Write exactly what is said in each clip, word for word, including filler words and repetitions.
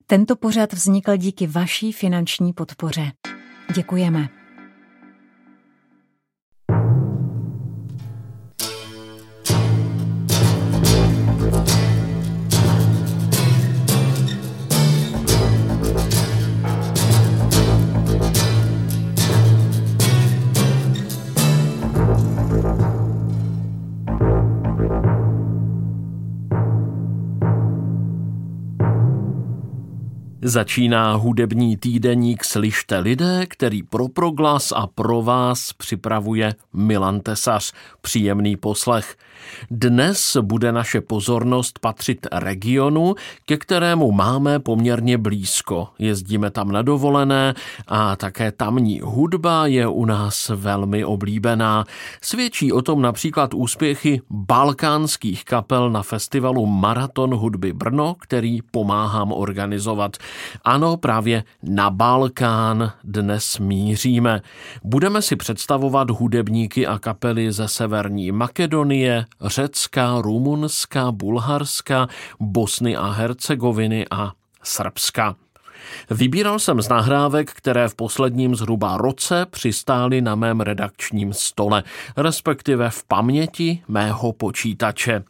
Tento pořad vznikl díky vaší finanční podpoře. Děkujeme. Začíná hudební týdeník Slyšte lidé, který pro Proglas a pro vás připravuje Milan Tesař. Příjemný poslech. Dnes bude naše pozornost patřit regionu, ke kterému máme poměrně blízko. Jezdíme tam na dovolené a také tamní hudba je u nás velmi oblíbená. Svědčí o tom například úspěchy balkánských kapel na festivalu Maraton hudby Brno, který pomáhám organizovat. Ano, právě na Balkán dnes míříme. Budeme si představovat hudebníky a kapely ze Severní Makedonie, Řecka, Rumunska, Bulharska, Bosny a Hercegoviny a Srbska. Vybíral jsem z nahrávek, které v posledním zhruba roce přistály na mém redakčním stole, respektive v paměti mého počítače.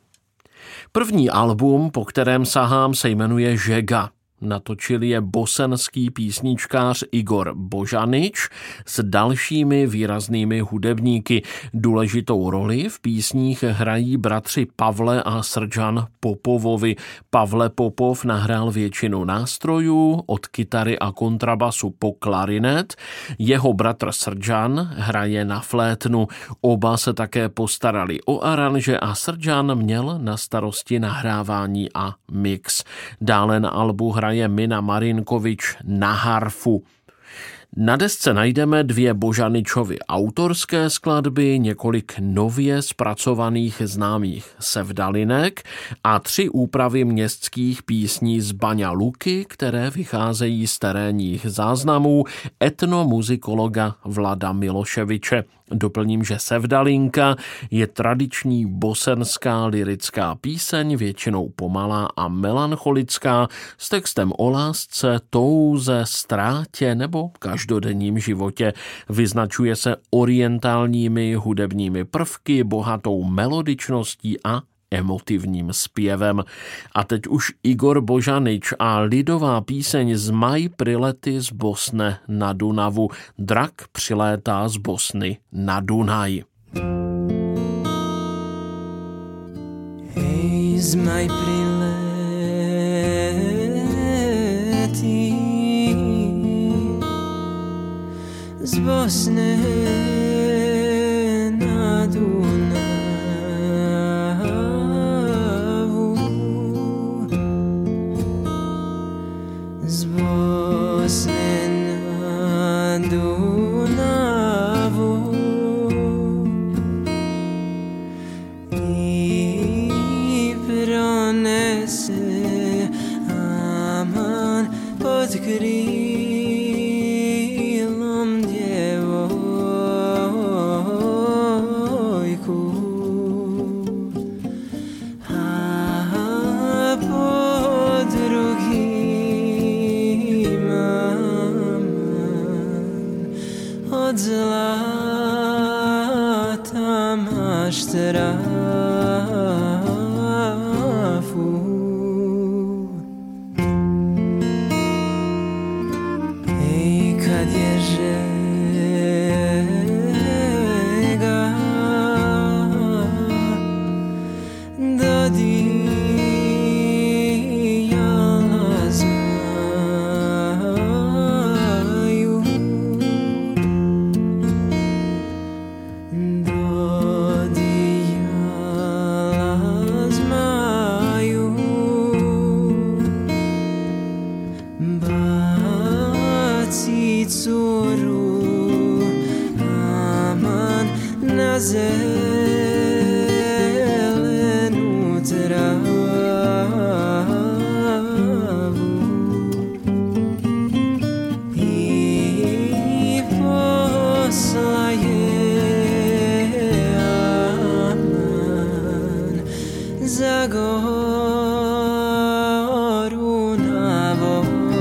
První album, po kterém sahám, se jmenuje Žega. Natočil je bosenský písničkář Igor Božanič s dalšími výraznými hudebníky. Důležitou roli v písních hrají bratři Pavle a Srdžan Popovovi. Pavle Popov nahrál většinu nástrojů, od kytary a kontrabasu po klarinet. Jeho bratr Srdžan hraje na flétnu. Oba se také postarali o aranže a Srdžan měl na starosti nahrávání a mix. Dále na albu hraje je Mina Marinkovič na harfu. Na desce najdeme dvě Božaničovy autorské skladby, několik nově zpracovaných známých sevdalinek a tři úpravy městských písní z Baňa Luky, které vycházejí z terénních záznamů etnomuzikologa Vlada Miloševiče. Doplním, že sevdalinka je tradiční bosenská lyrická píseň, většinou pomalá a melancholická, s textem o lásce, touze, ztrátě nebo každodenním životě. Vyznačuje se orientálními hudebními prvky, bohatou melodičností a emotivním zpěvem. A teď už Igor Božanič a lidová píseň Zmaj prilety z Bosny na Dunavu. Drak přilétá z Bosny na Dunaj. Hej, zmaj prilety z Bosny na Dunaj. Od zlata máš trávu. Ej, kad je žega dodijala zmaju. Zelenu travu i posla je aman za goru na vodu.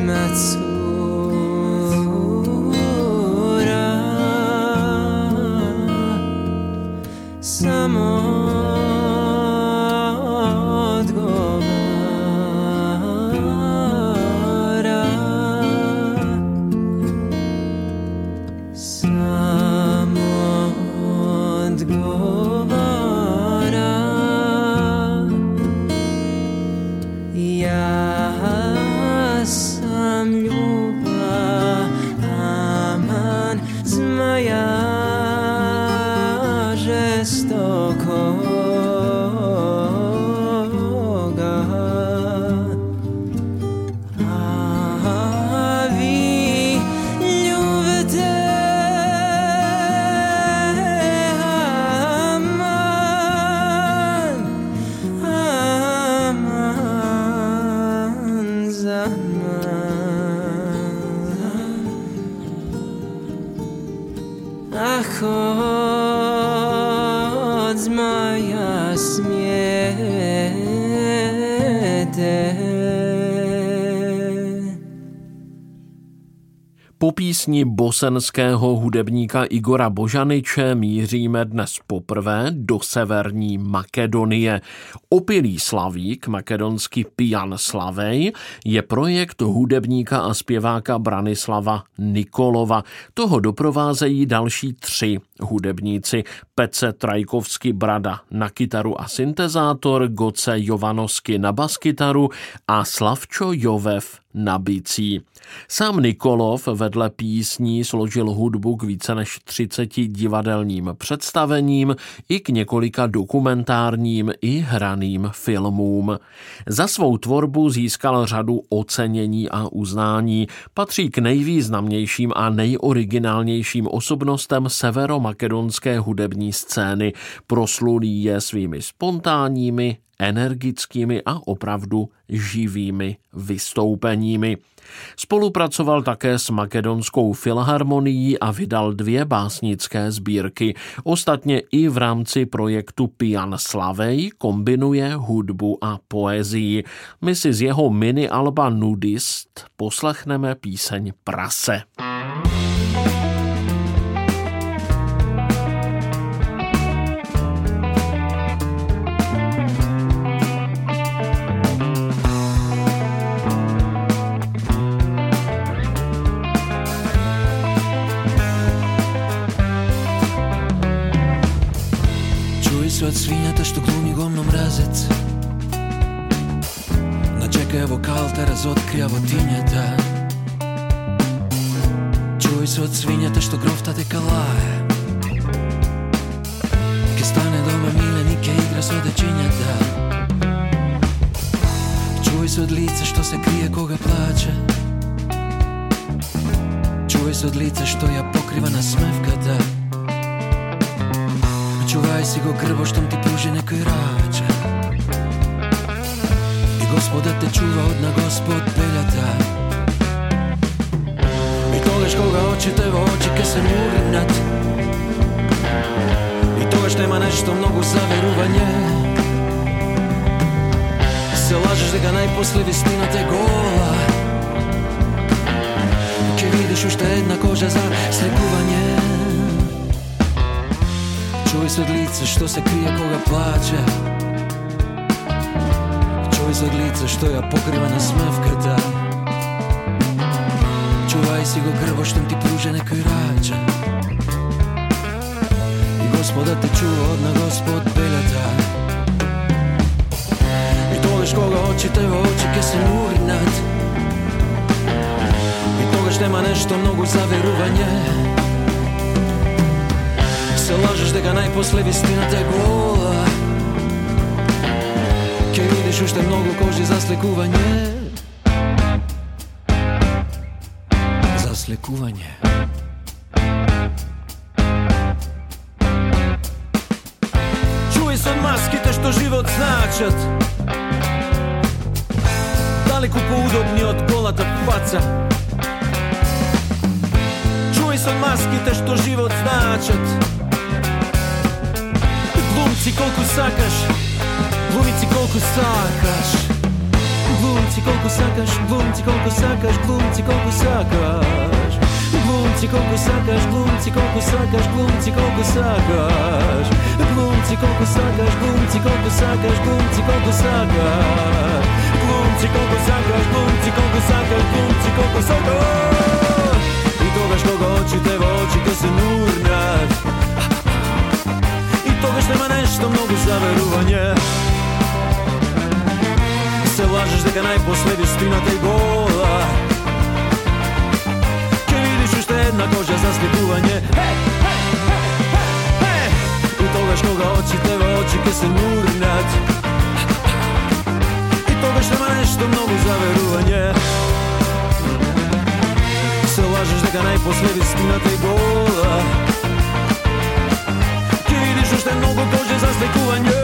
ima cura, samo odgovara, samo odgovara. Ja sam ljubavan zmaja žestokoga, a vi ljubite aman, aman zaman. Ah, od zmaja smijete. Po písni bosenského hudebníka Igora Božaniče míříme dnes poprvé do severní Makedonie. Opilý slavík, makedonsky Pijan Slavej, je projekt hudebníka a zpěváka Branislava Nikolova. Toho doprovázejí další tři hudebníci. Pece Trajkovsky Brada na kytaru a syntezátor, Goce Jovanovsky na baskytaru a Slavčo Jovev na bicí. Sám Nikolov vedle písní složil hudbu k více než třiceti divadelním představením i k několika dokumentárním i hraným filmům. Za svou tvorbu získal řadu ocenění a uznání. Patří k nejvýznamnějším a nejoriginálnějším osobnostem severomakedonské hudební scény. Proslulý je svými spontánními, energickými a opravdu živými vystoupeními. Spolupracoval také s Makedonskou filharmonií a vydal dvě básnické sbírky. Ostatně i v rámci projektu Pijan Slavej kombinuje hudbu a poezii. My si z jeho mini alba Nudist poslechneme píseň Prase. Od svinjata što glumi gomno mrazec, načeka je vokal te razotkrija votinjata. Čuj se od svinjata što grofta te kalaje, ke stane doma milenike igra s odečinjata. Čuj se od lica što se krije koga plaće, čuj se od lica što ja pokrivana smevkata. Čuvaj si go grbo štom ti pruži nekoj rađe, i gospoda te čuva od na gospod peljata. I togaš koga oči tebe oči ke se murinat, i togaš nema nešto mnogo za veruvanje. Se lažeš da ga najposle vistina te gola, ke vidiš ušte jedna koža za slikuvanje. Čuj se od lica što se krije koga plaće, čuj se od lica što ja pokrivana smevkata. Čuvaj si go grbo štom ti pruže nekoj rađa, i gospoda te čuva od na gospod peljata. I togaš koga oči tebe oči ke se murinat, i togaš nema nešto mnogo za veruvanje. Se lažeš da ga najposle vistina te gola, ke vidiš ušte mnogo koži za slikuvanje. Za slikuvanje. Čuj se od maskite što život značat, daleko poudobni od kolata faca. Čuj se od maskite što život značat, glumci koliko sakaš, glumici koliko sakaš, Glumci koliko sakaš, glumci koliko sakaš, glumci koliko sakaš. Glumci koliko sakaš, glumci koliko sakaš, glumci koliko sakaš. Glumci koliko sakaš, glumci koliko sakaš, glumci koliko sakaš. Glumci koliko sakaš, glumci koliko sakaš, glumci koliko sakaš. I toga što ga oči tebe oči kad se nurnjat. I toga što ima nešto mnogo za veruvanje. Se lažeš da ga najposle vistina te gola. Ke vidiš još jedna koža za slikuvanje. Hej, hej, hej, hej, hej. I toga što ga oči tebe oči kad se nurnjat. I toga što ima nešto mnogo za veruvanje. Se lažeš da ga najposle vistina te gola. Ke vidiš još te mnogo kože za slikuvanje.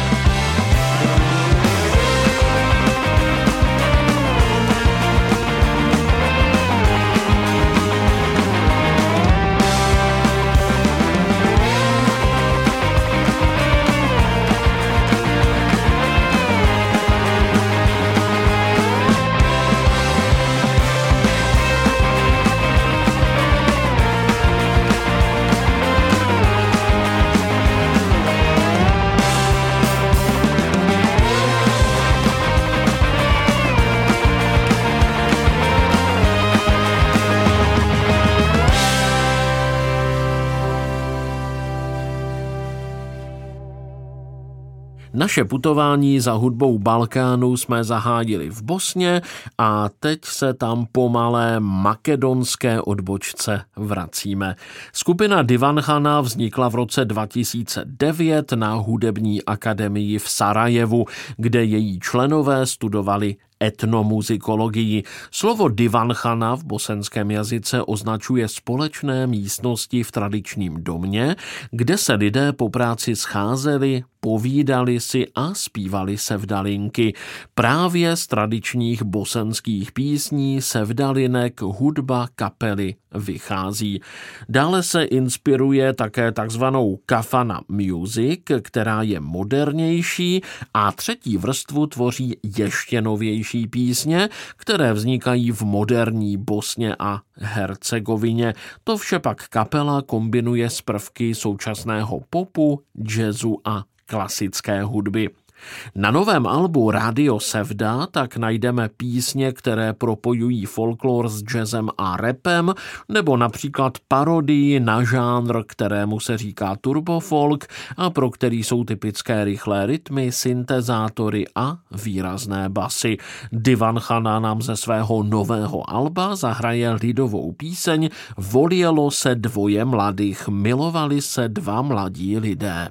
Naše putování za hudbou Balkánu jsme zahájili v Bosně a teď se tam po malé makedonské odbočce vracíme. Skupina Divanchana vznikla v roce dva tisíce devět na hudební akademii v Sarajevu, kde její členové studovali etnomuzikologii. Slovo divanchana v bosenském jazyce označuje společné místnosti v tradičním domě, kde se lidé po práci scházeli, povídali si a zpívali sevdalinky. Právě z tradičních bosenských písní sevdalinek hudba kapely vychází. Dále se inspiruje také takzvanou kafana music, která je modernější, a třetí vrstvu tvoří ještě novější písně, které vznikají v moderní Bosně a Hercegovině. To vše pak kapela kombinuje s prvky současného popu, jazzu a klasické hudby. Na novém albu Radio Sevda tak najdeme písně, které propojují folklor s jazzem a rapem, nebo například parodii na žánr, kterému se říká turbofolk a pro který jsou typické rychlé rytmy, syntezátory a výrazné basy. Divanchana nám ze svého nového alba zahraje lidovou píseň Voljelo se dvoje mladých, milovali se dva mladí lidé.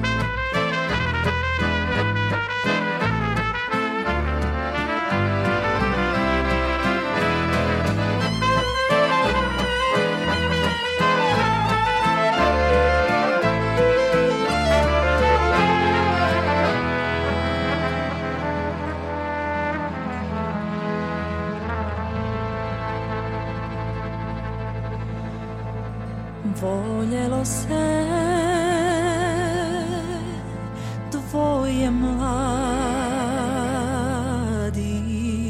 Voljelo se dvoje mladi,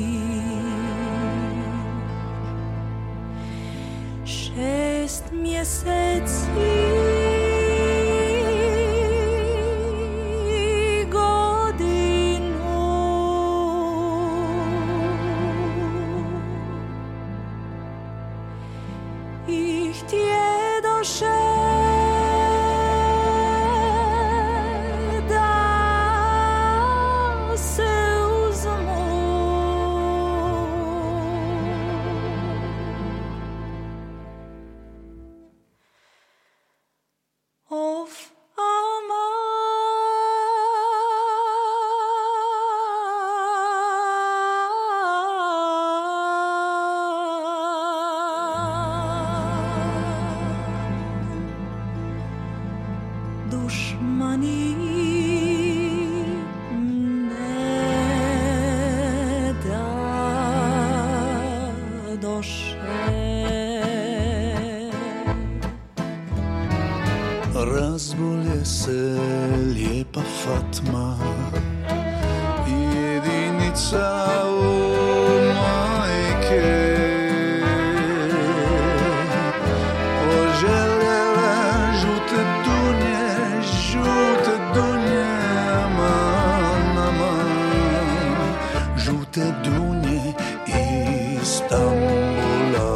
šest mjeseci godinu i htjedoše dušmani ne da doše. Razbolje se lijepa Fatma i jedinice srdca u majke poželjela žute dunje, žute dunje, aman, aman, žute dunje Istambula.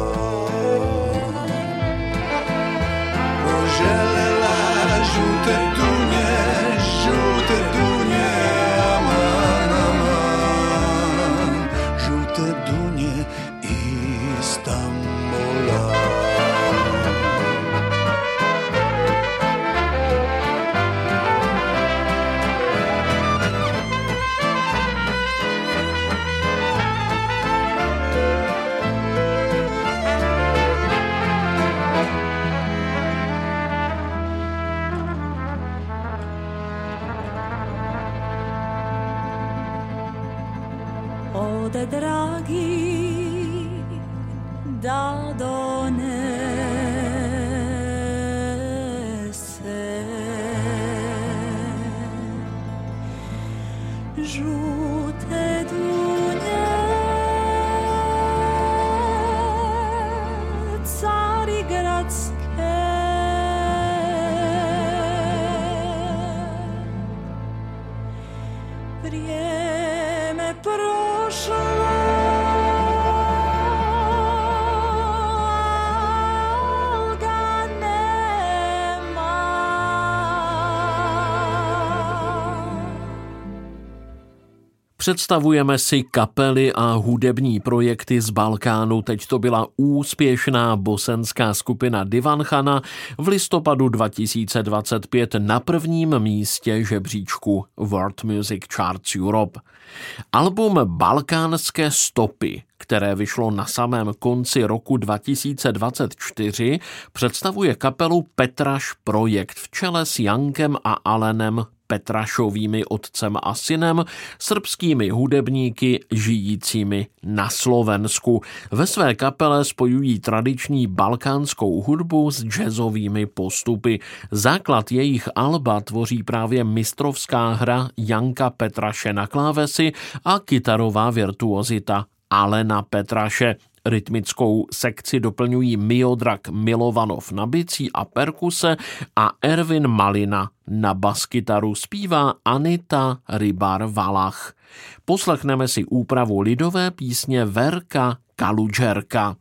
Poželjela žute dunje, žute dunje, aman, aman, žute dunje Istambula. Ode dragi da donese žute dunje carigradske, vrijeme prošlo, al ga nema. Představujeme si kapely a hudební projekty z Balkánu. Teď to byla úspěšná bosenská skupina Divanchana, v listopadu dva tisíce dvacet pět na prvním místě žebříčku World Music Charts Europe. Album Balkánské stopy, které vyšlo na samém konci roku dva tisíce dvacet čtyři, představuje kapelu Petraš Projekt v čele s Jankem a Alenem Petrašovými, otcem a synem, srbskými hudebníky žijícími na Slovensku. Ve své kapele spojují tradiční balkánskou hudbu s jazzovými postupy. Základ jejich alba tvoří právě mistrovská hra Janka Petraše na klávesy a kytarová virtuozita Alena Petraše. Rytmickou sekci doplňují Miodrag Milovanov na bicí a perkuse a Ervin Malina na baskytaru, zpívá Anita Rybar-Valach. Poslechneme si úpravu lidové písně Verka Kaludžerka.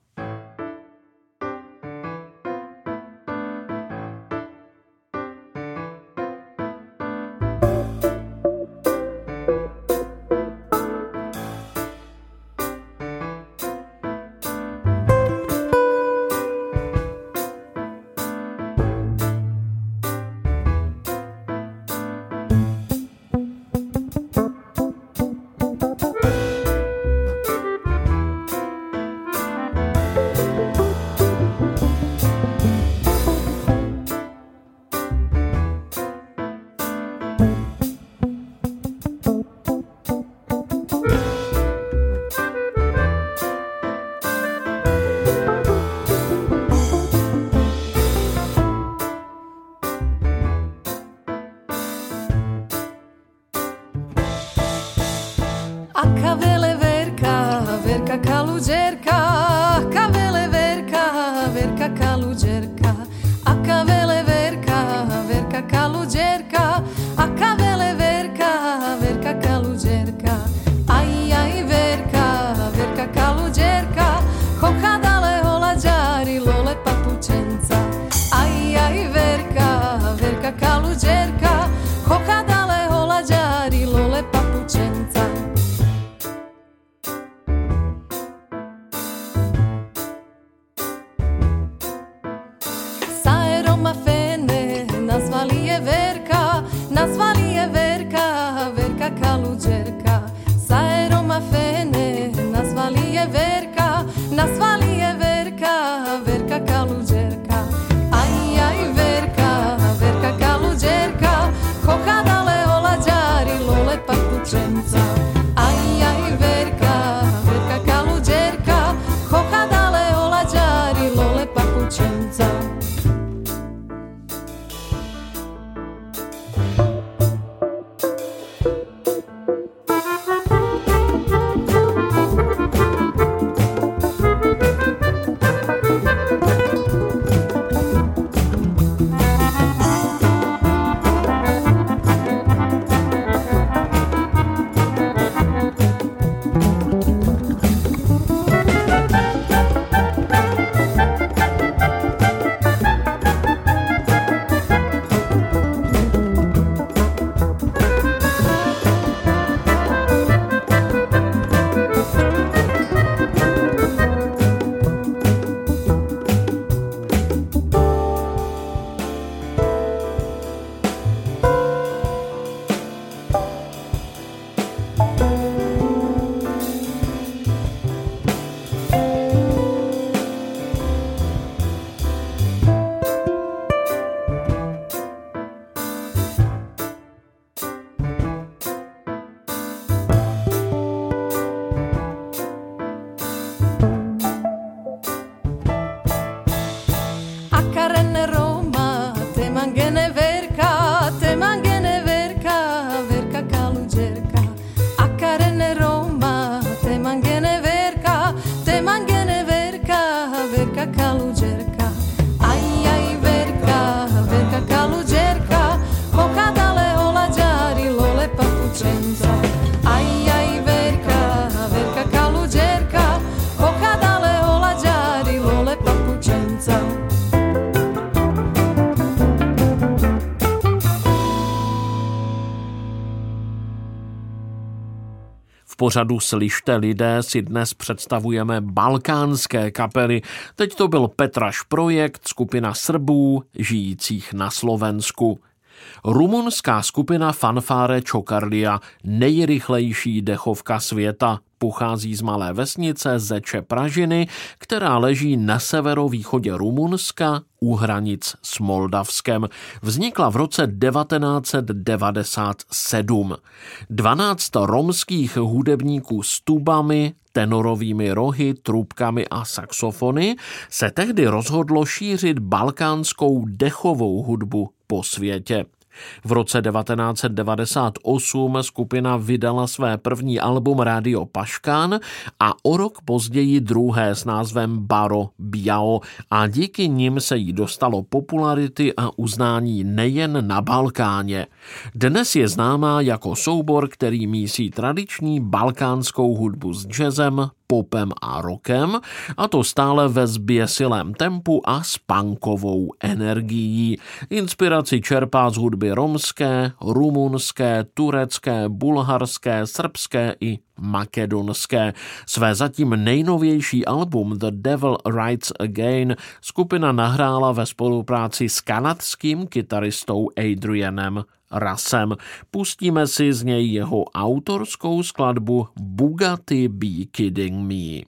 pořadu Slyšte lidé si dnes představujeme balkánské kapely. Teď to byl Petraš projekt, skupina Srbů žijících na Slovensku. Rumunská skupina Fanfáre Čokarlia, nejrychlejší dechovka světa, pochází z malé vesnice Zeče Pražiny, která leží na severovýchodě Rumunska u hranic s Moldavskem. Vznikla v roce devatenáct set devadesát sedm. Dvanáct romských hudebníků s tubami, tenorovými rohy, trubkami a saxofony se tehdy rozhodlo šířit balkánskou dechovou hudbu po světě. V roce devatenáct set devadesát osm skupina vydala své první album Rádio Paškán a o rok později druhé s názvem Baro Biao a díky nim se jí dostalo popularity a uznání nejen na Balkáně. Dnes je známá jako soubor, který mísí tradiční balkánskou hudbu s jazzem, popem a rockem, a to stále ve zběsilém tempu a s punkovou energií. Inspiraci čerpá z hudby romské, rumunské, turecké, bulharské, srbské i makedonské. Své zatím nejnovější album The Devil Rides Again skupina nahrála ve spolupráci s kanadským kytaristou Adrianem Russem. Pustíme si z něj jeho autorskou skladbu Bugatti Be Kidding Me.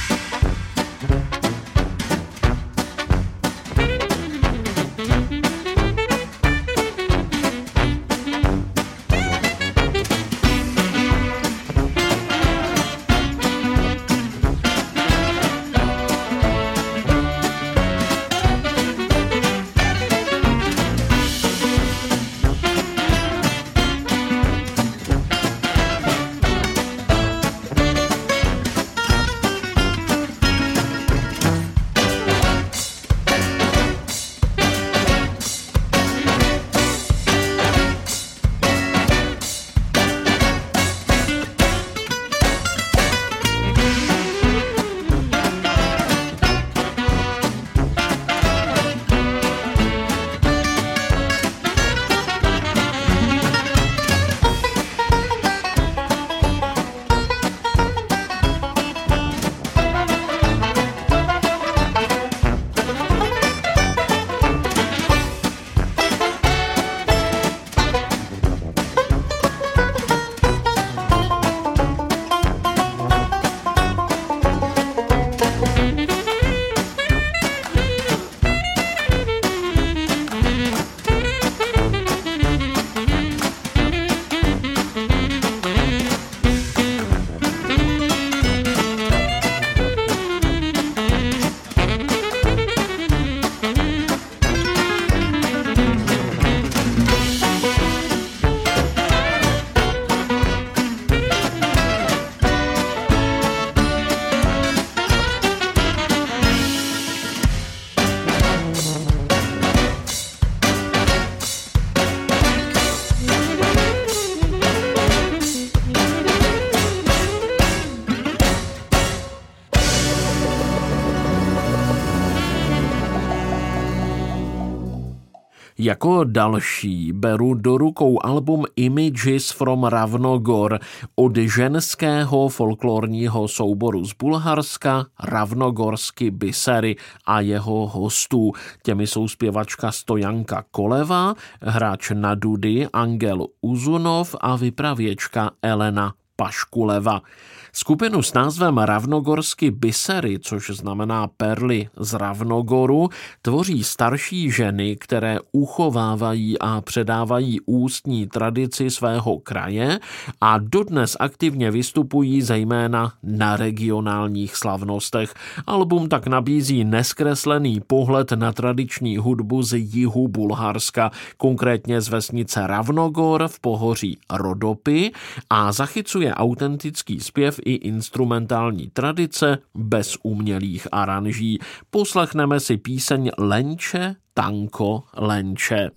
Jako další beru do rukou album Images from Ravnogor od ženského folklorního souboru z Bulharska Ravnogorsky Bisery a jeho hostů. Těmi jsou zpěvačka Stojanka Koleva, hráč na dudy Angel Uzunov a vypravěčka Elena Paškuleva. Skupinu s názvem Ravnogorsky Bisery, což znamená perly z Ravnogoru, tvoří starší ženy, které uchovávají a předávají ústní tradici svého kraje a dodnes aktivně vystupují zejména na regionálních slavnostech. Album tak nabízí neskreslený pohled na tradiční hudbu z jihu Bulharska, konkrétně z vesnice Ravnogor v pohoří Rodopy, a zachycuje autentický zpěv i instrumentální tradice bez umělých aranží. Poslechneme si píseň Lenče, tanko, lenče.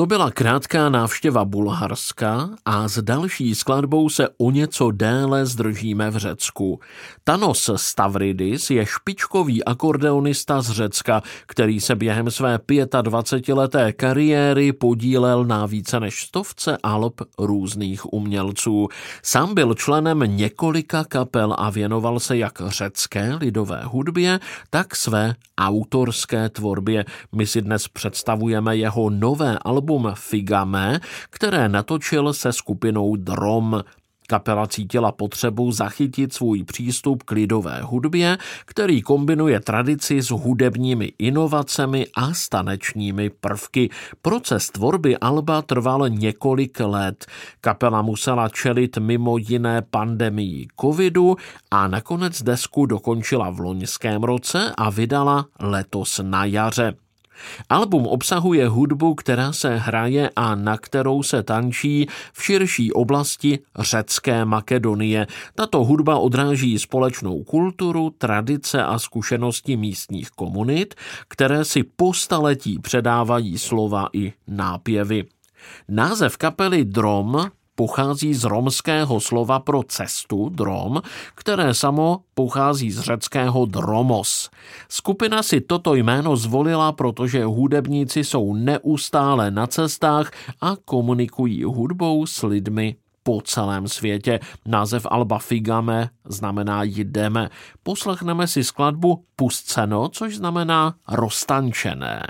To byla krátká návštěva Bulharska a s další skladbou se o něco déle zdržíme v Řecku. Tanos Stavridis je špičkový akordeonista z Řecka, který se během své dvacetileté kariéry podílel na více než stovce alb různých umělců. Sám byl členem několika kapel a věnoval se jak řecké lidové hudbě, tak své autorské tvorbě. My si dnes představujeme jeho nové album Figame, které natočil se skupinou Drom. Kapela cítila potřebu zachytit svůj přístup k lidové hudbě, který kombinuje tradici s hudebními inovacemi a s tanečními prvky. Proces tvorby alba trval několik let. Kapela musela čelit mimo jiné pandemii covidu a nakonec desku dokončila v loňském roce a vydala letos na jaře. Album obsahuje hudbu, která se hraje a na kterou se tančí v širší oblasti řecké Makedonie. Tato hudba odráží společnou kulturu, tradice a zkušenosti místních komunit, které si po staletí předávají slova i nápěvy. Název kapely Drom pochází z romského slova pro cestu drom, které samo pochází z řeckého dromos. Skupina si toto jméno zvolila, protože hudebníci jsou neustále na cestách a komunikují hudbou s lidmi po celém světě. Název alba Figame znamená jdeme. Poslechneme si skladbu Pusceno, což znamená roztančené.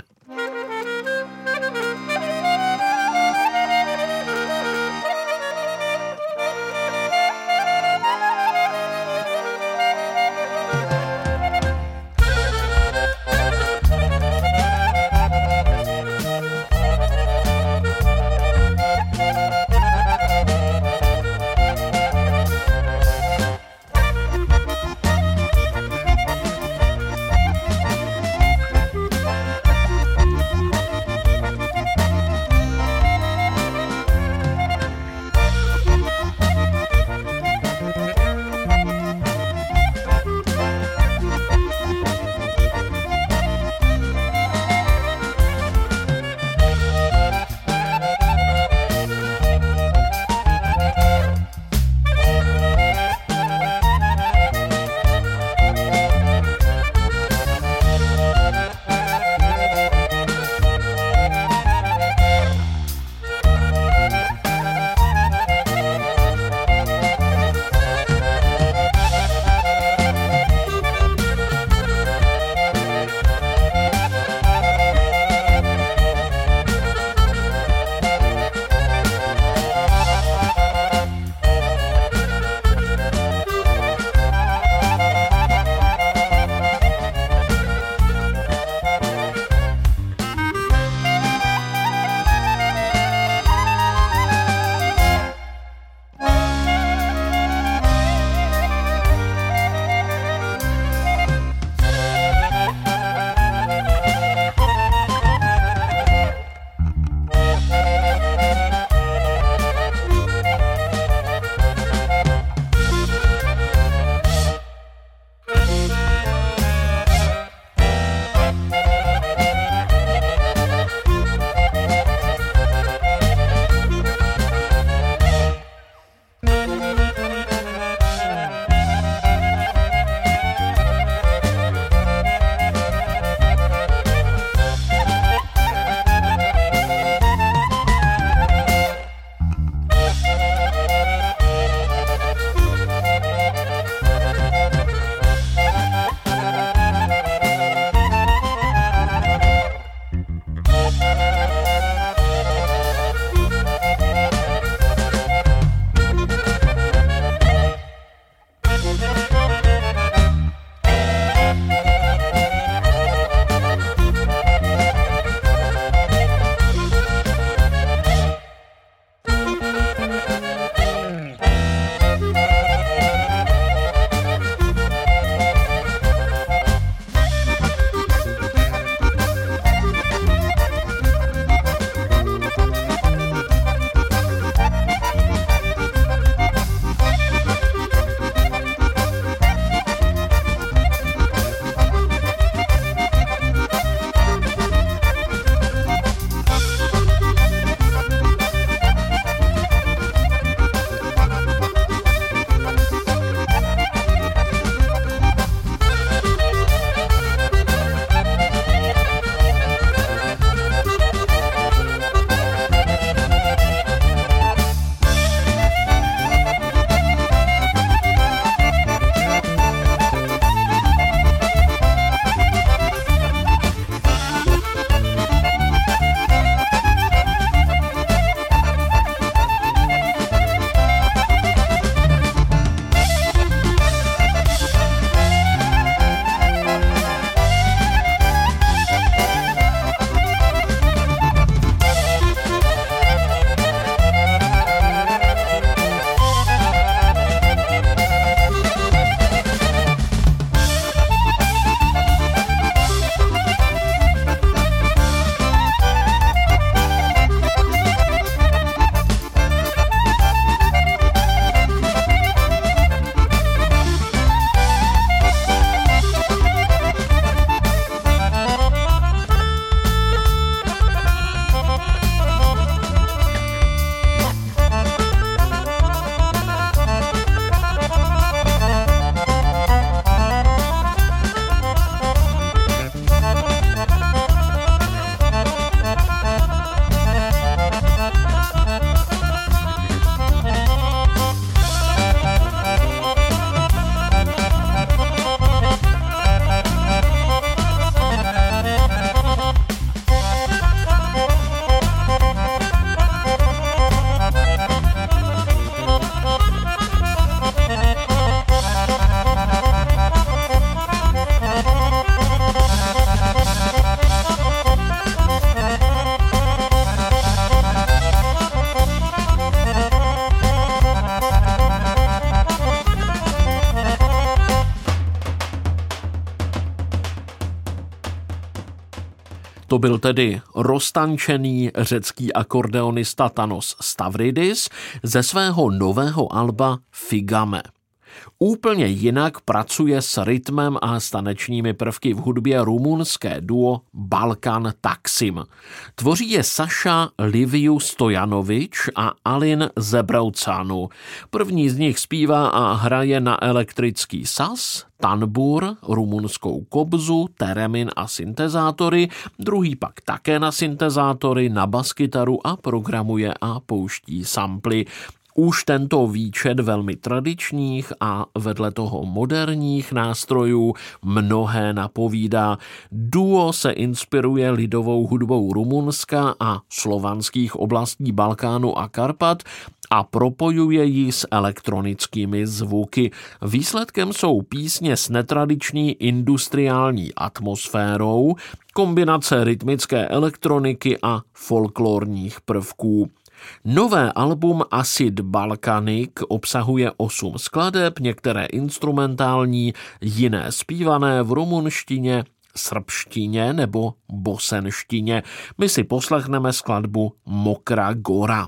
To byl tedy roztančený řecký akordeonista Tanos Stavridis ze svého nového alba Figame. Úplně jinak pracuje s rytmem a s tanečními prvky v hudbě rumunské duo Balkan Taksim. Tvoří je Saša Liviu Stojanovič a Alin Zebraucanu. První z nich zpívá a hraje na elektrický saz, tanbur, rumunskou kobzu, teremin a syntezátory, druhý pak také na syntezátory, na baskytaru a programuje a pouští samply. Už tento výčet velmi tradičních a vedle toho moderních nástrojů mnohé napovídá. Duo se inspiruje lidovou hudbou Rumunska a slovanských oblastí Balkánu a Karpat a propojuje ji s elektronickými zvuky. Výsledkem jsou písně s netradiční industriální atmosférou, kombinace rytmické elektroniky a folklorních prvků. Nové album Acid Balkanic obsahuje osm skladeb, některé instrumentální, jiné zpívané v rumunštině, srbštině nebo bosenštině. My si poslechneme skladbu Mokrá Gora.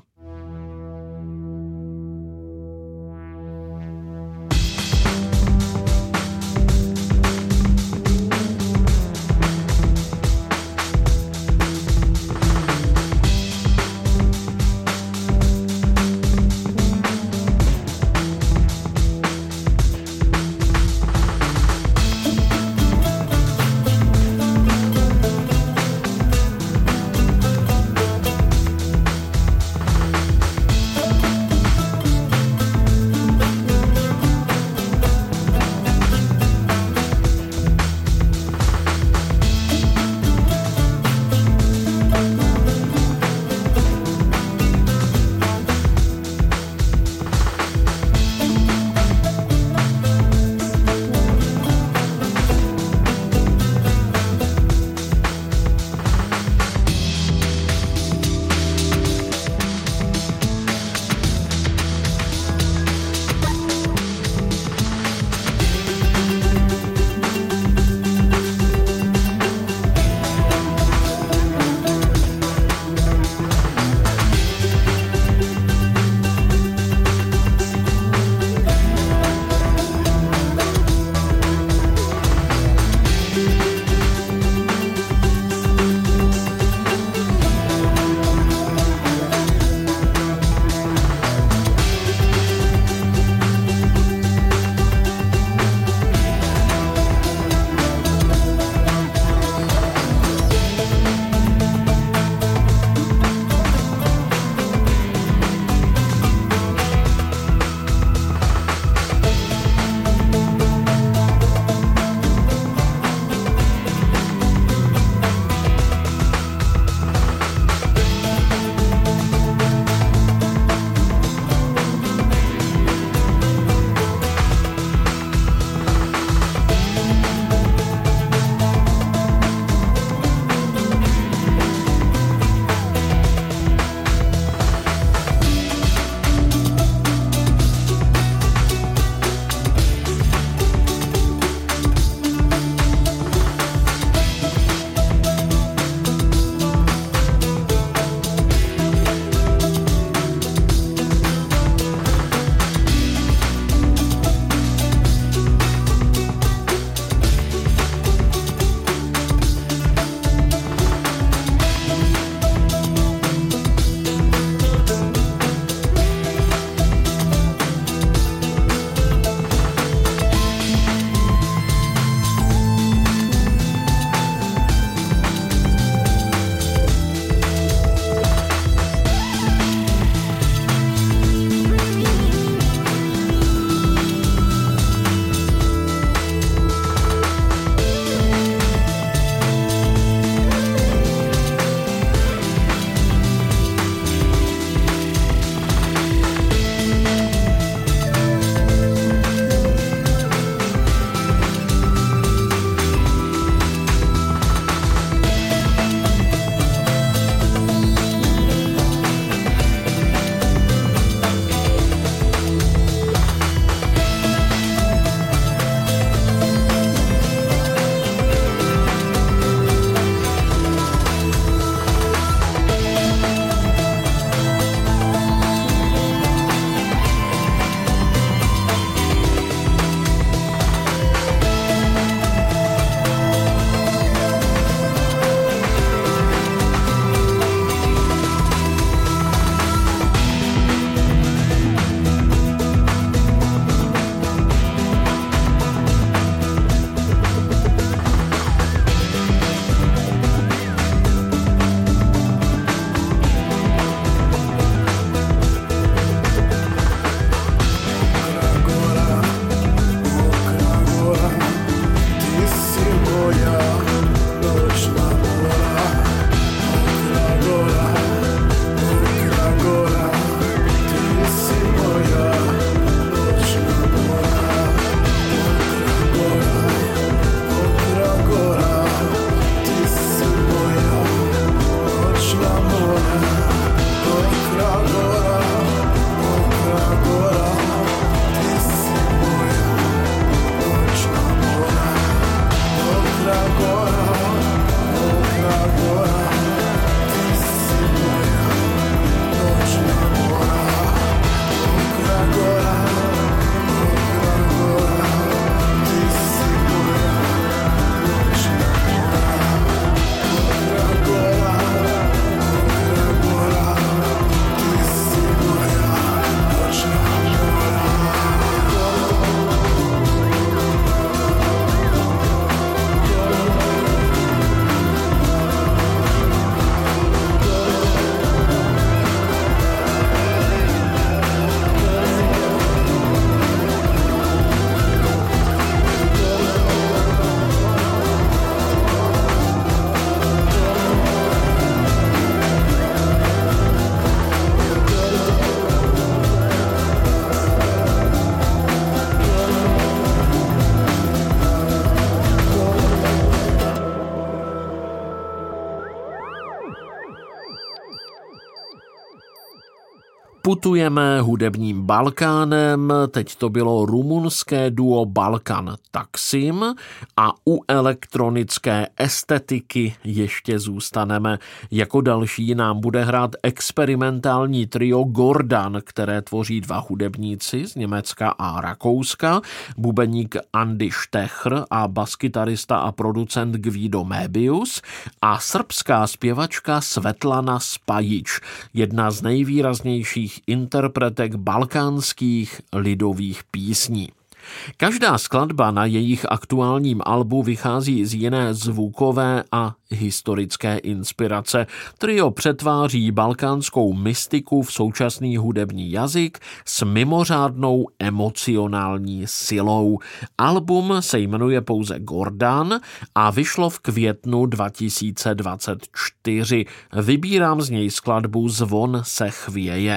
Putujeme hudebním Balkánem, teď to bylo rumunské duo Balkan Taksim a u elektronické estetiky ještě zůstaneme. Jako další nám bude hrát experimentální trio Gordan, které tvoří dva hudebníci z Německa a Rakouska, bubeník Andy Štecher a baskytarista a producent Guido Möbius a srbská zpěvačka Svetlana Spajić, jedna z nejvýraznějších interpretek balkánských lidových písní. Každá skladba na jejich aktuálním albu vychází z jiné zvukové a historické inspirace. Trio přetváří balkánskou mystiku v současný hudební jazyk s mimořádnou emocionální silou. Album se jmenuje pouze Gordan a vyšlo v květnu dva tisíce dvacet čtyři. Vybírám z něj skladbu Zvon se chvěje.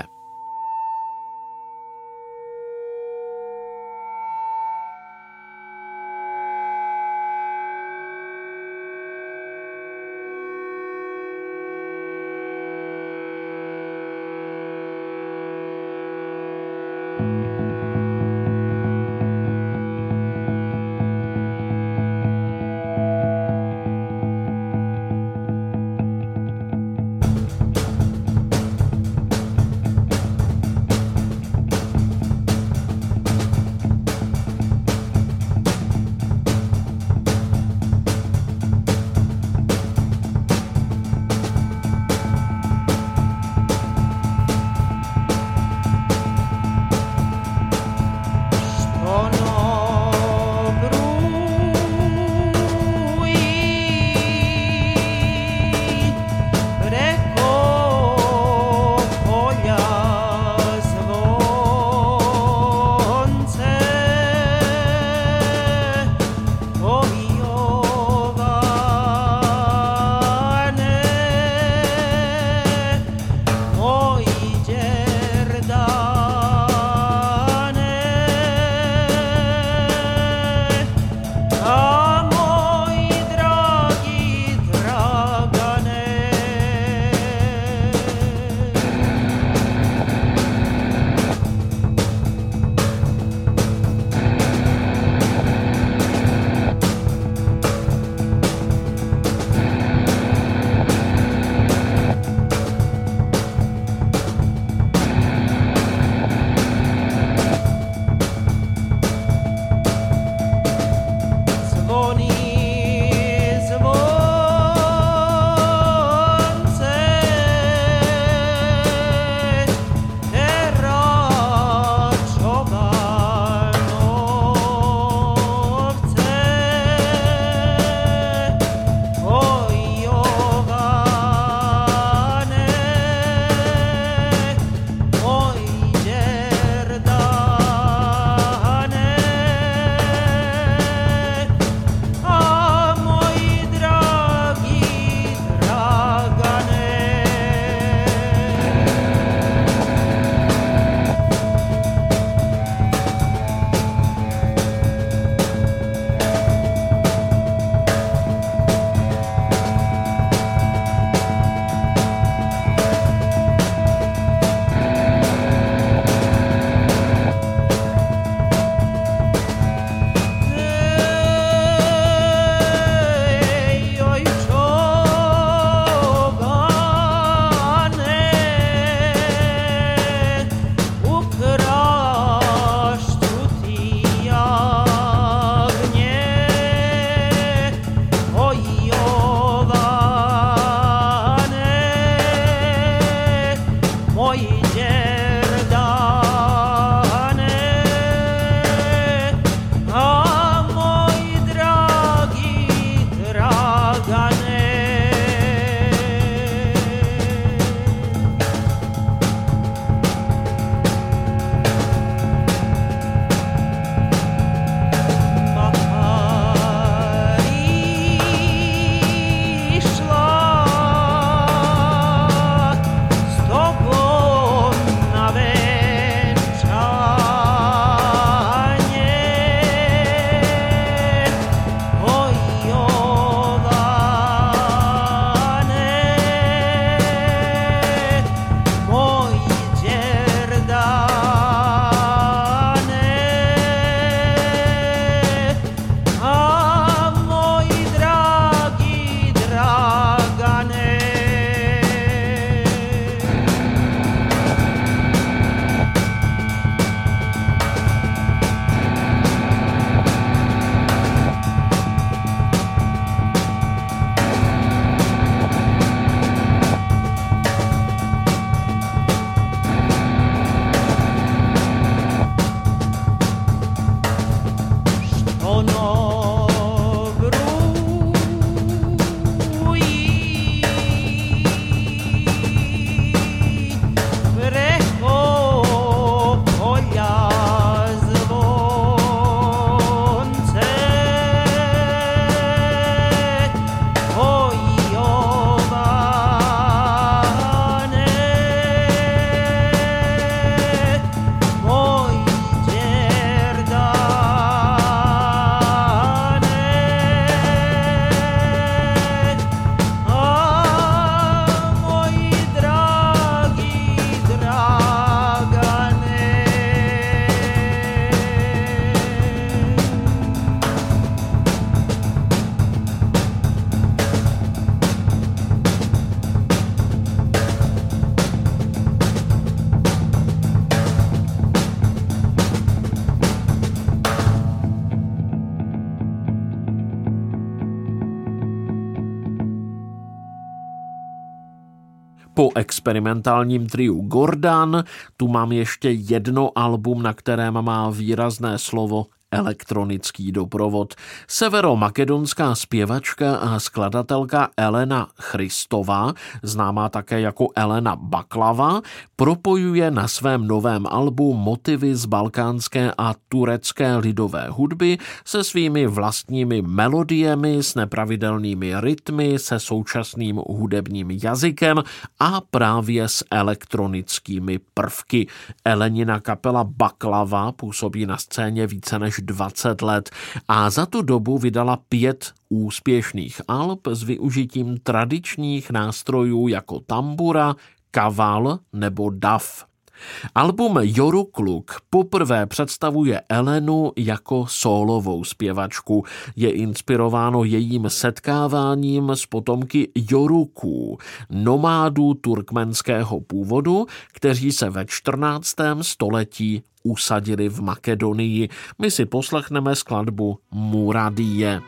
Po experimentálním triu Gordan tu mám ještě jedno album, na kterém má výrazné slovo elektronický doprovod. Severomakedonská zpěvačka a skladatelka Elena Christová, známá také jako Elena Baklava, propojuje na svém novém albu motivy z balkánské a turecké lidové hudby se svými vlastními melodiemi, s nepravidelnými rytmy, se současným hudebním jazykem a právě s elektronickými prvky. Elenina kapela Baklava působí na scéně více než dvacet let a za tu dobu vydala pět úspěšných alb s využitím tradičních nástrojů jako tambura, kaval nebo dav. Album Yorukluk poprvé představuje Elenu jako sólovou zpěvačku. Je inspirováno jejím setkáváním s potomky Yoruků, nomádů turkmenského původu, kteří se ve čtrnáctém století usadili v Makedonii. My si poslechneme skladbu Muradije.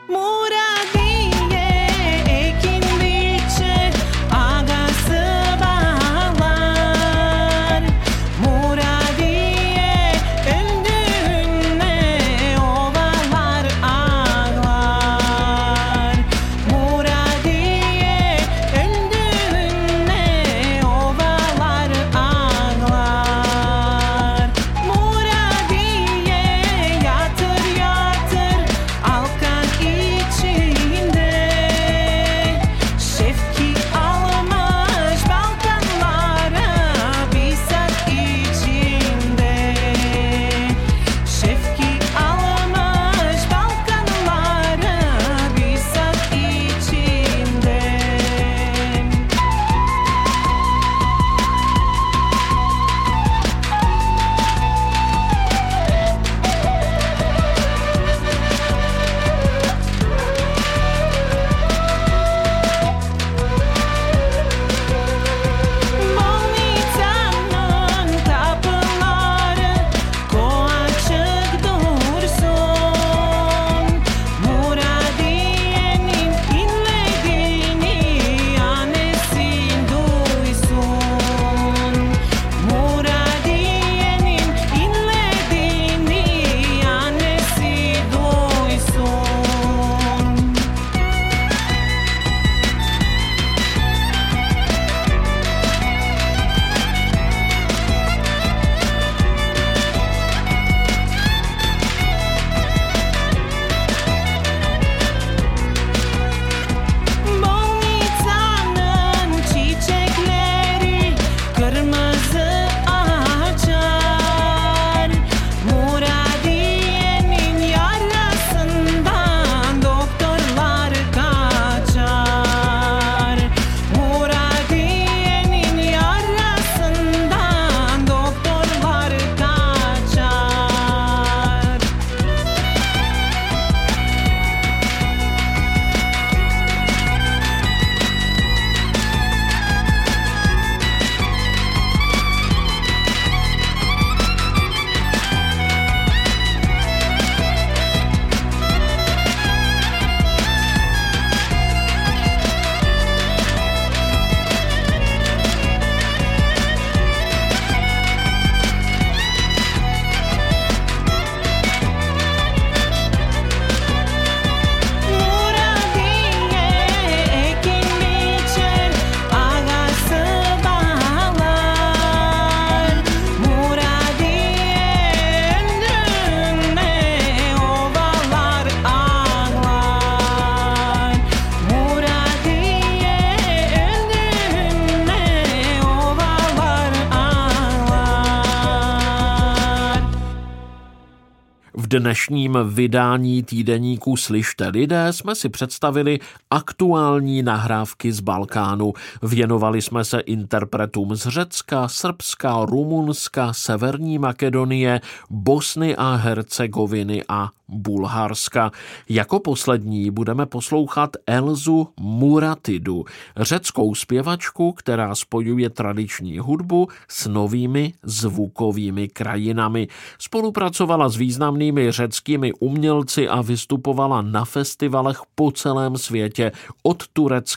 V dnešním vydání týdeníku Slyšte lidé jsme si představili aktuální nahrávky z Balkánu. Věnovali jsme se interpretům z Řecka, Srbska, Rumunska, Severní Makedonie, Bosny a Hercegoviny a Bulharska. Jako poslední budeme poslouchat Elzu Muratidu, řeckou zpěvačku, která spojuje tradiční hudbu s novými zvukovými krajinami. Spolupracovala s významnými řeckými umělci a vystupovala na festivalech po celém světě, od Turecka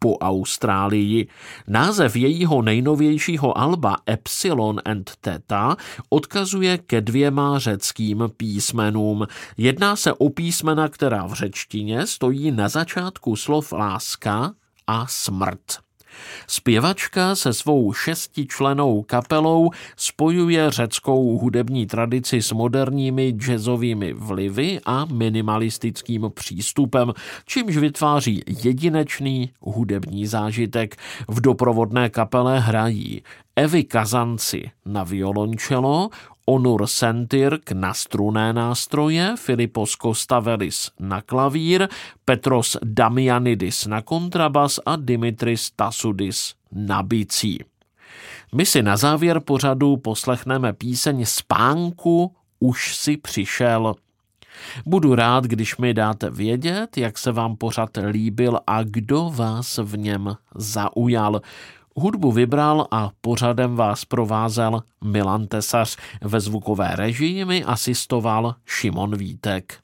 po Austrálii. Název jejího nejnovějšího alba Epsilon and Theta odkazuje ke dvěma řeckým písmenům. Jedná se o písmena, která v řečtině stojí na začátku slov láska a smrt. Zpěvačka se svou šestičlennou kapelou spojuje řeckou hudební tradici s moderními jazzovými vlivy a minimalistickým přístupem, čímž vytváří jedinečný hudební zážitek. V doprovodné kapele hrají Evi Kazanci na violončelo, Onur Sentyrk na strunné nástroje, Filipos Kostavelis na klavír, Petros Damianidis na kontrabas a Dimitris Tassoudis na bicí. My si na závěr pořadu poslechneme píseň Spánku už si přišel. Budu rád, když mi dáte vědět, jak se vám pořad líbil a kdo vás v něm zaujal. Hudbu vybral a pořadem vás provázel Milan Tesař. Ve zvukové režii mi asistoval Šimon Vítek.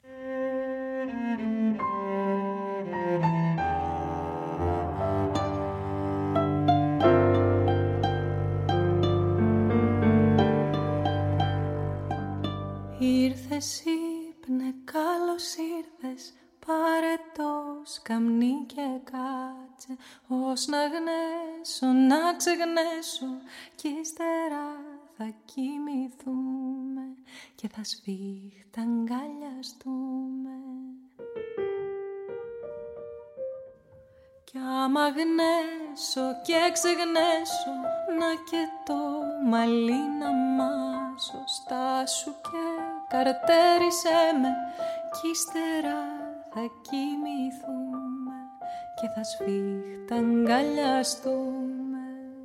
Ήρθες ύπνε, καλώς ήρθες, πάρε το σκαμνί και κάτσε, ως να γνέσω, να ξεγνέσω κι ύστερα θα κοιμηθούμε και θα σφιχταγκαλιαστούμε. Κι άμα γνέσω και ξεγνέσω, να και το μαλλί να μάσω, στάσου και καρτέρισέ με κι ύστερα θα κοιμηθούμε και θα σφιχταγκαλιαστούμε.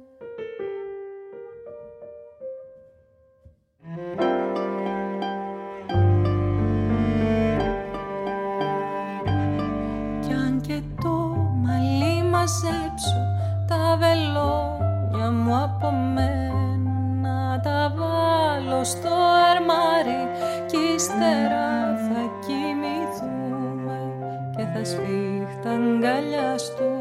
Κι αν και το μαλλί μαζέψω, τα βελόνια μου απομένουν, να τα βάλω στο αρμάρι κι ύστερα θα κοιμηθούμε και θα σφιχταγκαλιαστούμε.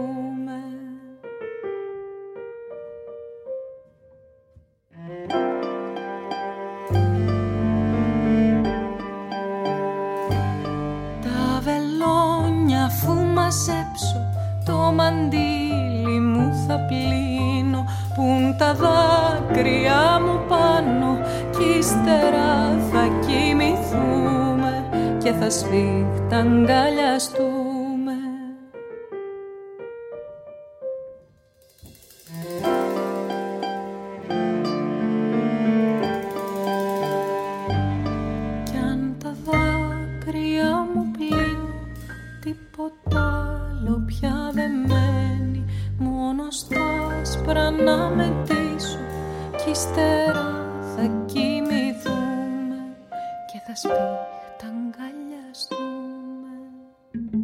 Τα βελόνια αφού μαζέψω, το μαντίλι μου θα πλύνω, πουν τα δάκρυα μου πάνω κι ύστερα θα κοιμηθούμε και θα σφιχταγκαλιαστούμε. Κι αν τα δάκρυα μου πλύνω, τίποτα άλλο πια δεν μένει, μόνο στα άσπρα να μετήσω κι ύστερα θα κοιμηθούμε και θα σφιχταγκαλιαστούμε.